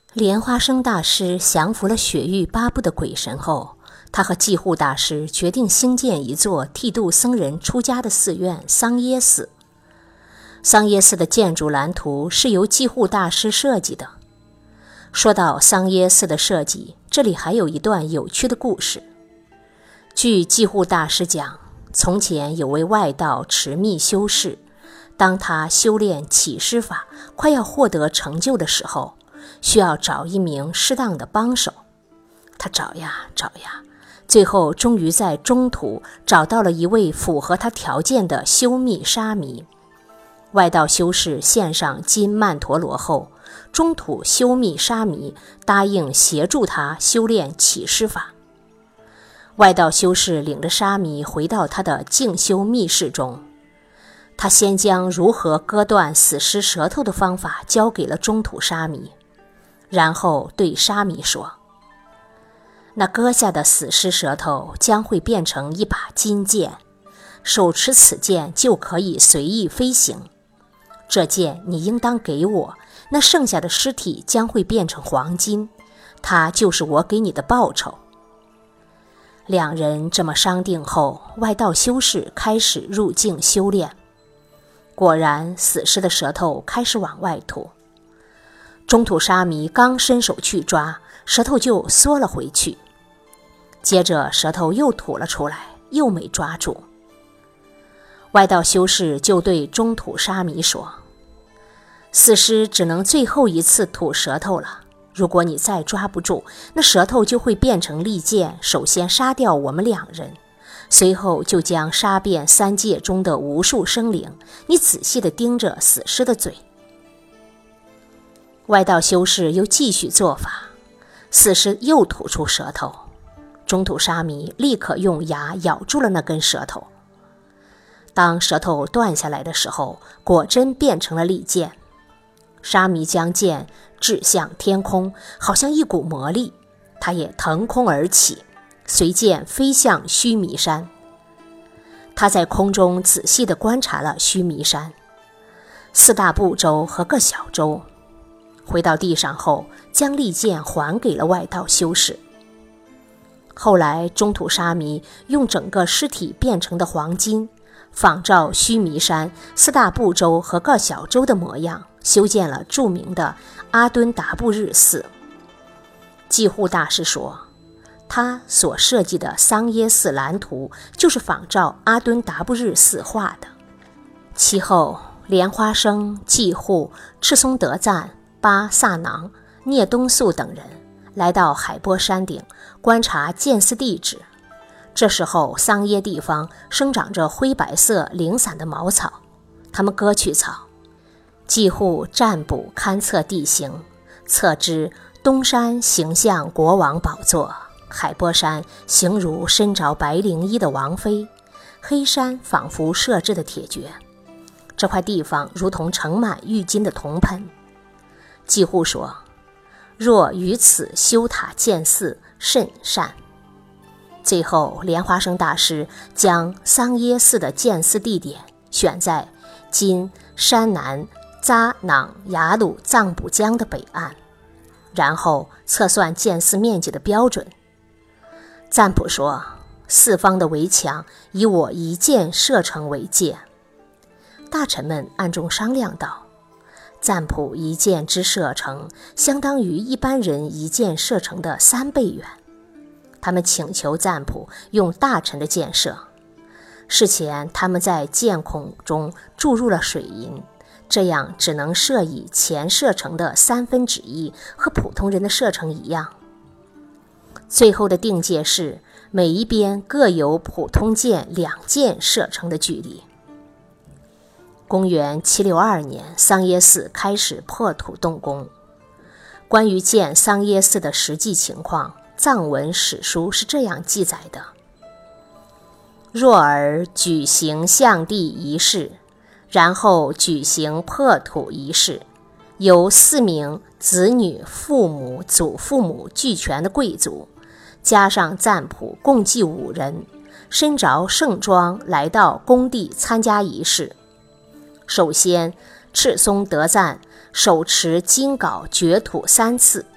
莲花生大师降服了雪域八部的鬼神后，他和济护大师决定兴建一座剃度僧人出家的寺院桑耶寺。桑耶寺的建筑蓝图是由济护大师设计的。说到桑耶寺的设计，这里还有一段有趣的故事。据济护大师讲，从前有位外道持密修士，当他修炼起施法快要获得成就的时候，需要找一名适当的帮手。他找呀找呀，最后终于在中途找到了一位符合他条件的修密沙弥。外道修士献上金曼陀罗后，中土修密沙弥答应协助他修炼起施法。外道修士领着沙弥回到他的静修密室中，他先将如何割断死尸舌头的方法交给了中土沙弥，然后对沙弥说，那割下的死尸舌头将会变成一把金剑，手持此剑就可以随意飞行。这剑你应当给我，那剩下的尸体将会变成黄金，它就是我给你的报酬。两人这么商定后，外道修士开始入静修炼。果然，死尸的舌头开始往外吐。中土沙弥刚伸手去抓，舌头就缩了回去。接着舌头又吐了出来，又没抓住。外道修士就对中土沙弥说，死尸只能最后一次吐舌头了，如果你再抓不住，那舌头就会变成利剑，首先杀掉我们两人，随后就将杀遍三界中的无数生灵。你仔细地盯着死尸的嘴。外道修士又继续做法，死尸又吐出舌头，中土沙弥立刻用牙咬住了那根舌头。当舌头断下来的时候，果真变成了利剑。沙弥将剑掷向天空，好像一股魔力，他也腾空而起，随剑飞向须弥山。他在空中仔细地观察了须弥山、四大部洲和各小洲。回到地上后，将利剑还给了外道修士。后来中土沙弥用整个尸体变成的黄金，仿照须弥山、四大部洲和各小洲的模样，修建了著名的阿敦达布日寺。济护大师说，他所设计的桑耶寺蓝图就是仿照阿敦达布日寺画的。其后莲花生、济护、赤松德赞、巴萨囊、聂东素等人来到海波山顶观察建寺地址。这时候桑耶地方生长着灰白色零散的茅草，他们割去草。济护占卜勘测地形，测知东山形象国王宝座，海波山形如身着白绫衣的王妃，黑山仿佛设置的铁珏。这块地方如同盛满玉金的铜盆。济护说，若于此修塔建寺，甚善。最后莲花生大师将桑耶寺的建寺地点选在今山南扎囊雅鲁藏卜江的北岸，然后测算建寺面积的标准。赞普说，四方的围墙以我一箭射程为界。大臣们暗中商量道，赞普一箭之射程相当于一般人一箭射程的3倍远。他们请求赞普用大臣的箭射。事前他们在箭孔中注入了水银，这样只能射以前射程的1/3，和普通人的射程一样。最后的定界是每一边各有普通箭2箭射程的距离。公元762年，桑耶寺开始破土动工。关于建桑耶寺的实际情况，藏文史书是这样记载的：若尔举行象地仪式，然后举行破土仪式，由4名子女、父母、祖父母俱全的贵族，加上赞普，共计5人，身着盛装来到工地参加仪式。首先，赤松德赞手持金镐掘土3次，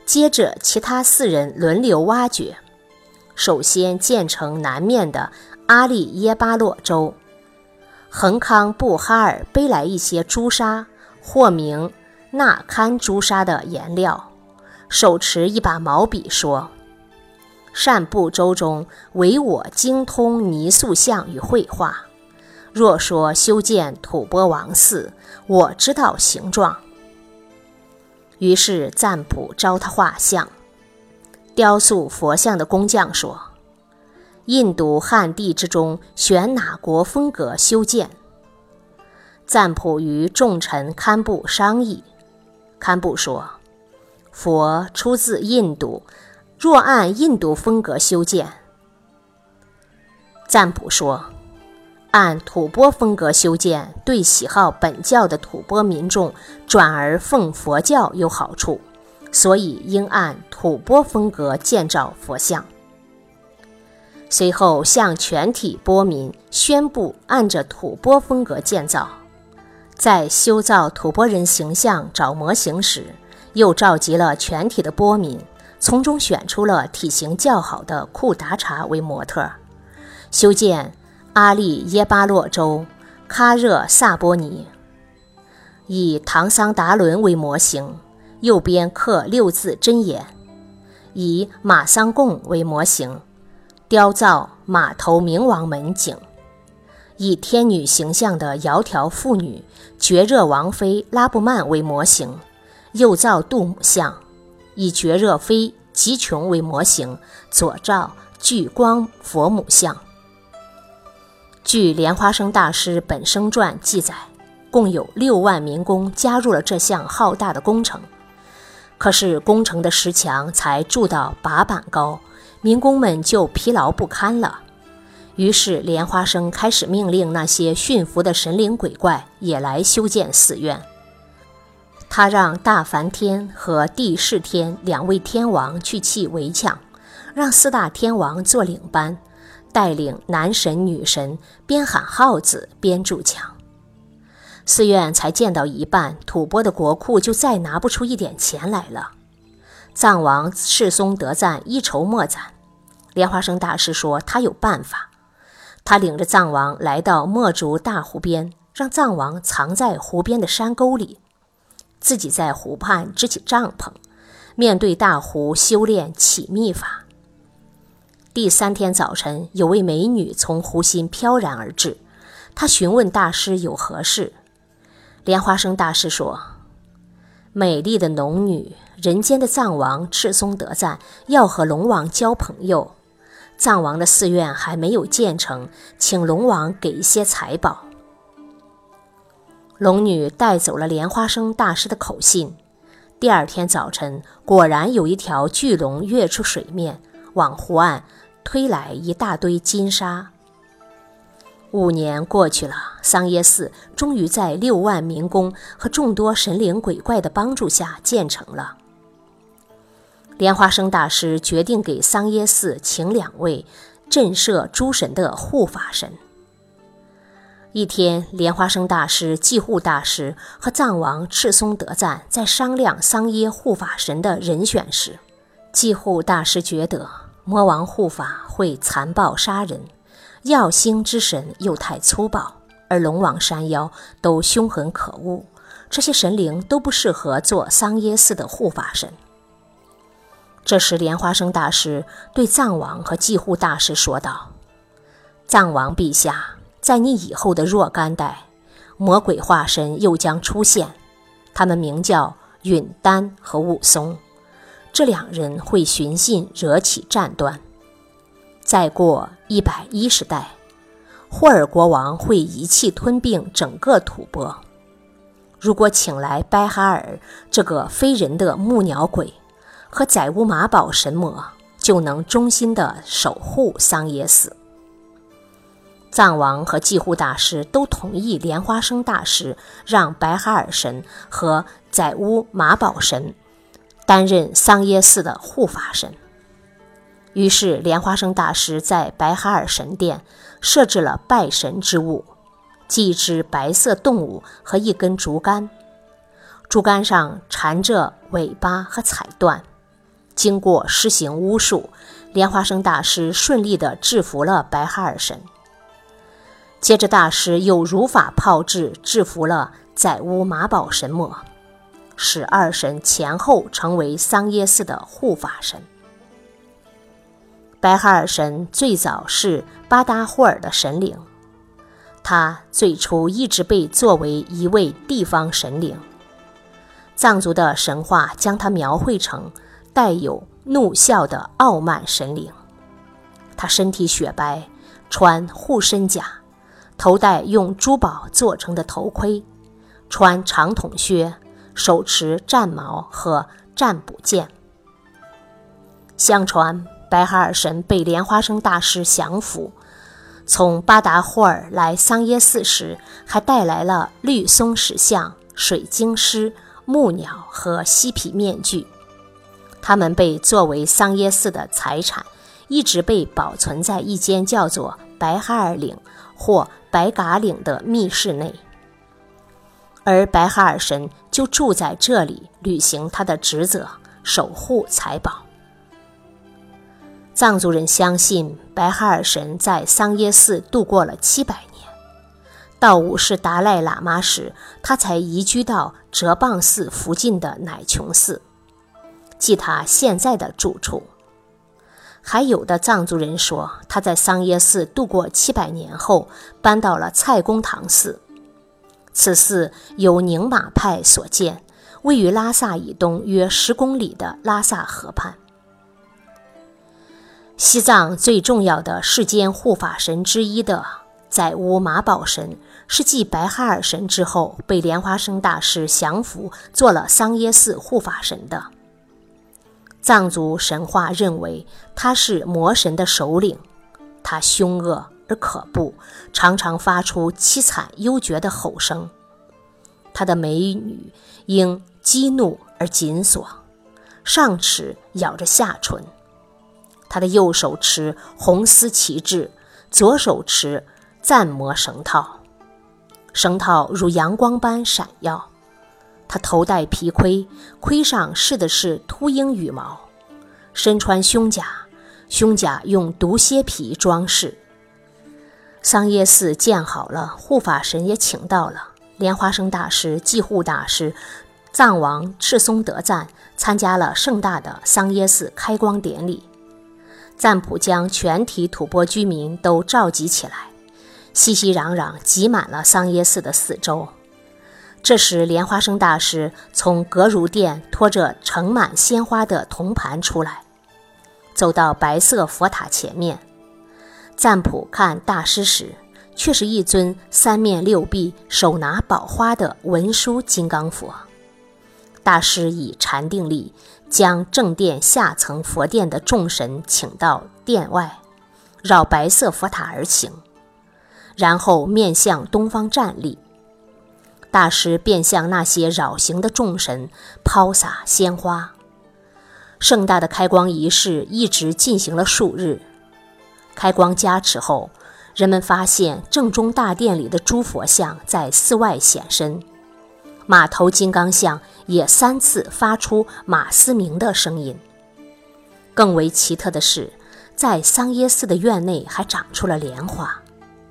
接着其他4人轮流挖掘，首先建成南面的阿利耶巴洛州。恒康布哈尔背来一些朱砂，或名纳堪朱砂的颜料，手持一把毛笔说：善布州中唯我精通泥塑像与绘画，若说修建吐蕃王寺，我知道形状。于是赞普招他画像。雕塑佛像的工匠说：印度汉地之中选哪国风格修建？赞普与众臣堪布商议，堪布说：佛出自印度，若按印度风格修建。赞普说：按吐蕃风格修建，对喜好本教的吐蕃民众转而奉佛教有好处，所以应按吐蕃风格建造佛像。随后向全体波民宣布按着吐蕃风格建造。在修造吐蕃人形象找模型时，又召集了全体的波民，从中选出了体型较好的库达察为模特，修建阿利耶巴洛州喀热萨波尼，以唐桑达伦为模型，右边刻6字真言；以马桑贡为模型，雕造马头明王门景；以天女形象的窈窕妇女觉热王妃拉布曼为模型，右造杜母像；以觉热妃吉琼为模型，左造聚光佛母像。据莲花生大师本生传记载，共有6万民工加入了这项浩大的工程。可是工程的石墙才筑到8板高，民工们就疲劳不堪了。于是莲花生开始命令那些驯服的神灵鬼怪也来修建寺院。他让大梵天和帝释天2位天王去砌围墙，让4大天王做领班，带领男神女神边喊号子边筑墙。寺院才建到一半，吐蕃的国库就再拿不出一点钱来了。藏王赤松德赞一筹莫展，莲花生大师说他有办法。他领着藏王来到墨竹大湖边，让藏王藏在湖边的山沟里，自己在湖畔支起帐篷，面对大湖修炼起密法。第3天早晨，有位美女从湖心飘然而至，她询问大师有何事。莲花生大师说：美丽的农女，人间的藏王赤松德赞要和龙王交朋友，藏王的寺院还没有建成，请龙王给一些财宝。龙女带走了莲花生大师的口信。第2天早晨，果然有一条巨龙跃出水面，往湖岸推来一大堆金沙。5年过去了，桑耶寺终于在6万民工和众多神灵鬼怪的帮助下建成了。莲花生大师决定给桑耶寺请2位震慑诸神的护法神。一天，莲花生大师、济护大师和藏王赤松德赞在商量桑耶护法神的人选时，济护大师觉得魔王护法会残暴杀人，耀星之神又太粗暴，而龙王山妖都凶狠可恶，这些神灵都不适合做桑耶寺的护法神。这时莲花生大师对藏王和济护大师说道：藏王陛下，在你以后的若干代，魔鬼化身又将出现，他们名叫允丹和武松，这2人会寻衅惹起战端。再过110代，霍尔国王会一气吞并整个吐蕃。如果请来白哈尔这个非人的木鸟鬼和载乌玛宝神魔，就能忠心地守护桑耶寺。藏王和济护大师都同意莲花生大师让白哈尔神和载乌玛宝神担任桑耶寺的护法神。于是莲花生大师在白哈尔神殿设置了拜神之物，即一只白色动物和一根竹竿，竹竿上缠着尾巴和彩缎， 经过施行巫术，莲花生大师顺利地制服了白哈尔神。接着大师又如法炮制，制服了载乌马宝神魔，使二神前后成为桑耶寺的护法神。白哈尔神最早是巴达霍尔的神灵，他最初一直被作为一位地方神灵。藏族的神话将他描绘成带有怒啸的傲慢神灵。他身体雪白，穿护身甲，头戴用珠宝做成的头盔，穿长筒靴，手持战矛和战补剑。相传白哈尔神被莲花生大师降服，从巴达霍尔来桑耶寺时，还带来了绿松石像、水晶狮、木鸟和犀皮面具。它们被作为桑耶寺的财产，一直被保存在一间叫做白哈尔岭或白嘎岭的密室内，而白哈尔神就住在这里，履行他的职责，守护财宝。藏族人相信白哈尔神在桑耶寺度过了700年，到五世达赖喇嘛时，他才移居到哲蚌寺附近的乃琼寺，即他现在的住处。还有的藏族人说，他在桑耶寺度过700年后，搬到了蔡公堂寺。此寺由宁玛派所建，位于拉萨以东约10公里的拉萨河畔。西藏最重要的世间护法神之一的载乌马宝神，是继白哈尔神之后被莲花生大师降服，做了桑耶寺护法神的。藏族神话认为他是魔神的首领，他凶恶而可怖，常常发出凄惨幽绝的吼声。他的美女因激怒而紧锁，上齿咬着下唇。他的右手持红丝旗帜，左手持赞魔绳套，绳套如阳光般闪耀。他头戴皮盔，盔上饰的是秃鹰羽毛，身穿胸甲，胸甲用毒蝎皮装饰。桑耶寺建好了，护法神也请到了，莲花生大师、济护大师、藏王赤松德赞参加了盛大的桑耶寺开光典礼。赞普将全体吐蕃居民都召集起来，熙熙攘攘挤满了桑耶寺的四周。这时莲花生大师从格如殿拖着盛满鲜花的铜盘出来，走到白色佛塔前面。赞普看大师时，却是一尊3面6臂、手拿宝花的文殊金刚佛。大师以禅定力将正殿下层佛殿的众神请到殿外，绕白色佛塔而行，然后面向东方站立。大师便向那些扰行的众神抛洒鲜花。盛大的开光仪式一直进行了数日。开光加持后，人们发现正中大殿里的诸佛像在寺外显身，马头金刚像也3次发出马嘶鸣的声音。更为奇特的是，在桑耶寺的院内还长出了莲花。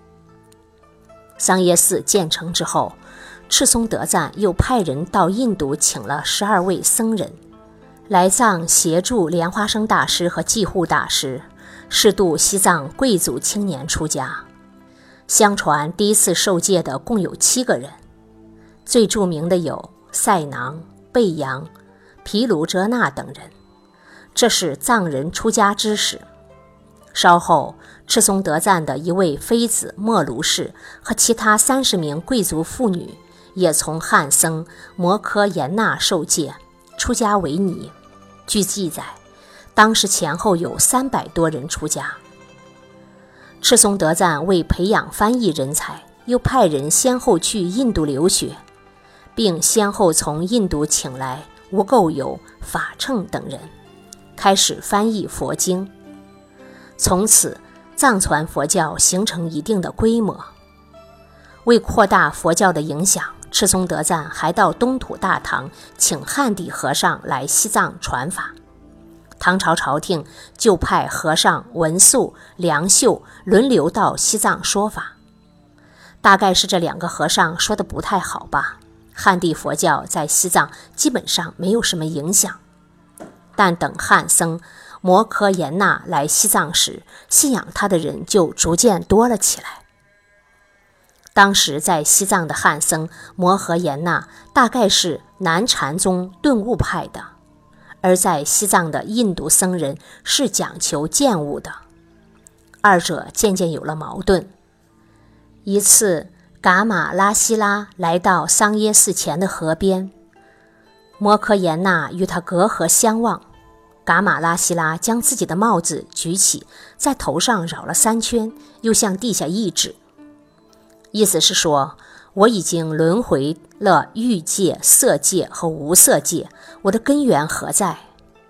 桑耶寺建成之后，赤松德赞又派人到印度请了12位僧人来藏协助莲花生大师和济护大师适度西藏贵族青年出家。相传第一次受戒的共有7个人，最著名的有塞囊、贝扬、毗卢遮那等人，这是藏人出家之始。稍后，赤松德赞的一位妃子莫卢氏和其他30名贵族妇女也从汉僧摩诃延那受戒，出家为尼。据记载，当时前后有300多人出家。赤松德赞为培养翻译人才，又派人先后去印度留学，并先后从印度请来无垢友、法称等人，开始翻译佛经。从此，藏传佛教形成一定的规模。为扩大佛教的影响，赤松德赞还到东土大唐请汉地和尚来西藏传法。 唐朝朝廷就派和尚文素、梁秀轮流到西藏说法。大概是这2个和尚说的不太好吧，汉地佛教在西藏基本上没有什么影响。但等汉僧摩诃延那来西藏时，信仰他的人就逐渐多了起来。当时在西藏的汉僧摩诃延那大概是南禅宗顿悟派的，而在西藏的印度僧人是讲求见悟的，二者渐渐有了矛盾。一次，噶玛拉希拉来到桑耶寺前的河边，摩诃延那与他隔河相望。噶玛拉希拉将自己的帽子举起，在头上绕了3圈，又向地下一指，意思是说，我已经轮回了欲界、色界和无色界，我的根源何在？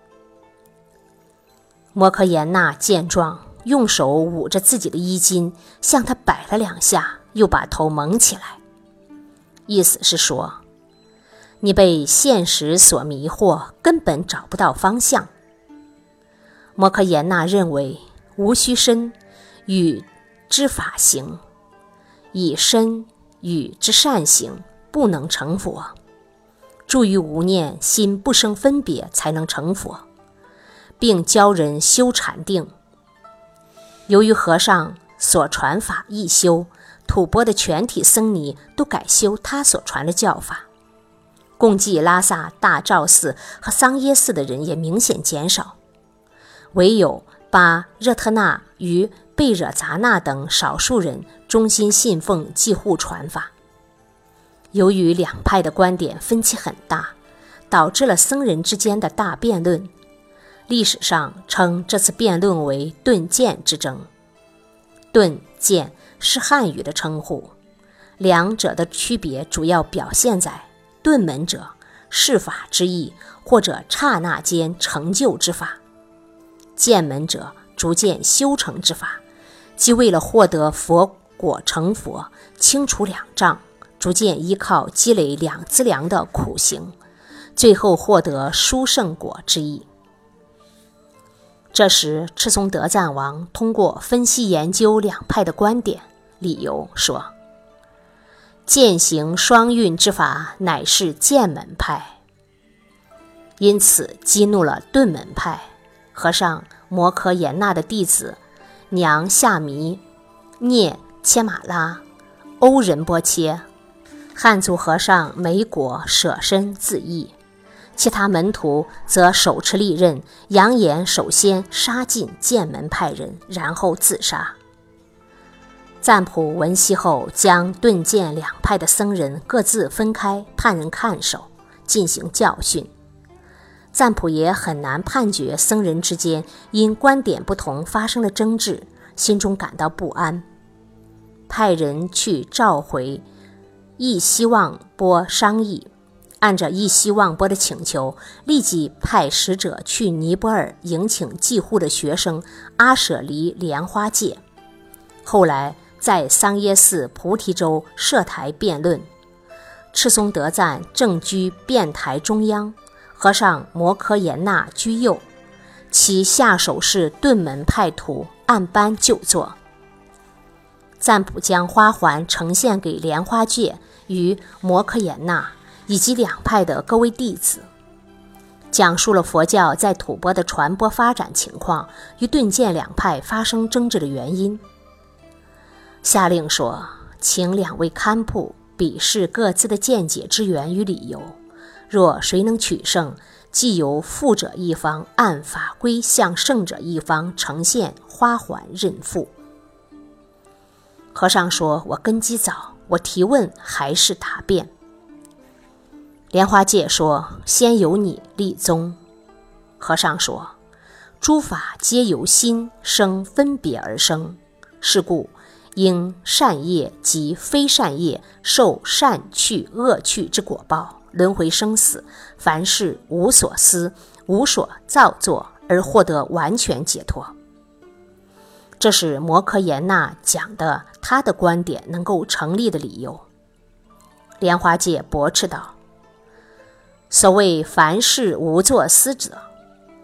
摩诃延那见状，用手捂着自己的衣襟，向他摆了2下，又把头蒙起来，意思是说，你被现实所迷惑，根本找不到方向。摩诃延那认为，无须身与之法行，以身与之善行，不能成佛。住于无念，心不生分别，才能成佛，并教人修禅定。由于和尚所传法易修，吐蕃的全体僧尼都改修他所传的教法，共济拉萨大昭寺和桑耶寺的人也明显减少，唯有巴热特纳与贝惹杂纳等少数人忠心信奉继护传法。由于2派的观点分歧很大，导致了僧人之间的大辩论。历史上称这次辩论为顿渐之争。顿渐是汉语的称呼，两者的区别主要表现在顿门者是法之意，或者刹那间成就之法；渐门者逐渐修成之法，即为了获得佛果成佛，清除2障，逐渐依靠积累2资粮的苦行，最后获得殊胜果之意。这时赤松德赞王通过分析研究2派的观点，理由说，渐行双运之法乃是渐门派，因此激怒了顿门派。和尚摩诃延那的弟子娘夏弥、聂切马拉、欧仁波切、汉族和尚梅果舍身自缢，其他门徒则手持利刃，扬言首先杀尽渐门派人，然后自杀。赞普闻悉后，将顿渐2派的僧人各自分开，派人看守，进行教训。赞普也很难判决僧人之间因观点不同发生了争执，心中感到不安，派人去召回义希旺波商议。按照义希旺波的请求，立即派使者去尼泊尔迎请继护的学生阿舍离莲花戒。后来在桑耶寺菩提洲设台辩论，赤松德赞正居辩台中央，和尚摩诃延那居右，其下手是顿门派徒按班就坐。赞普将花环呈现给莲花戒与摩诃延那以及2派的各位弟子，讲述了佛教在吐蕃的传播发展情况与顿渐2派发生争执的原因。下令说，请2位堪布比试各自的见解之源与理由，若谁能取胜，即由负者一方按法规向胜者一方呈现花环认付。和尚说，我根基早，我提问还是答辩。莲花戒说，先由你立宗。和尚说，诸法皆由心生分别而生，是故应善业及非善业受善去恶去之果报，轮回生死，凡事无所思，无所造作，而获得完全解脱。这是摩诃延那讲的他的观点能够成立的理由。莲花戒驳斥道，所谓凡事无作思者，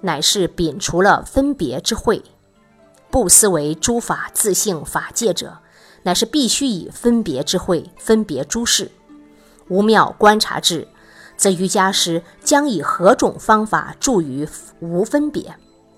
乃是摒除了分别之慧。不思为诸法自性法界者，乃是必须以分别之慧分别诸事。无妙观察智，则瑜伽师将以何种方法助于无分别？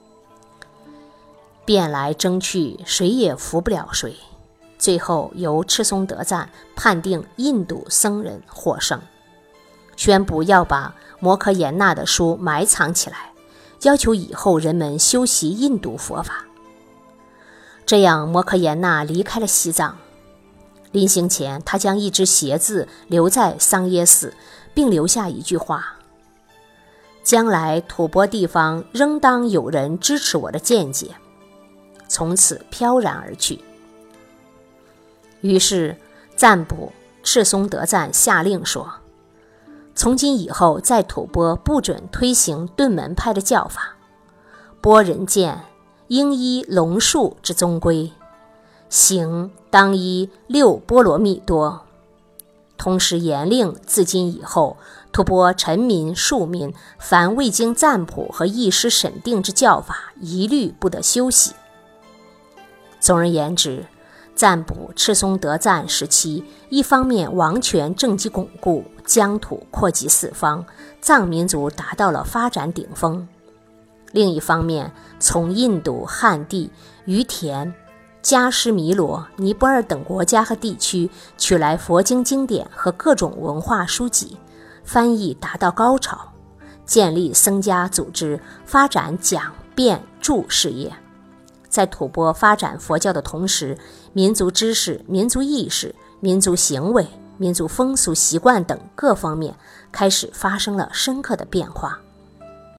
变来争去，谁也服不了谁。最后由赤松德赞判定印度僧人获胜，宣布要把摩诃延那的书埋藏起来，要求以后人们修习印度佛法。这样摩诃延那离开了西藏。临行前，他将一只鞋子留在桑耶寺，并留下一句话：将来吐蕃地方仍当有人支持我的见解。从此飘然而去。于是赞卜赤松德赞下令说，从今以后在吐蕃不准推行顿门派的教法，钵人见应依龙树之宗规，行当依六波罗蜜多。同时严令自今以后，吐蕃臣民庶民凡未经赞卜和译师审定之教法，一律不得修习。总而言之，赞卜赤松德赞时期，一方面王权政绩巩固，疆土扩及四方，藏民族达到了发展顶峰；另一方面，从印度、汉地、于田、加施弥罗、尼泊尔等国家和地区取来佛经经典和各种文化书籍，翻译达到高潮，建立僧家组织，发展讲辩著事业。在吐蕃发展佛教的同时，民族知识、民族意识、民族行为、民族风俗习惯等各方面开始发生了深刻的变化。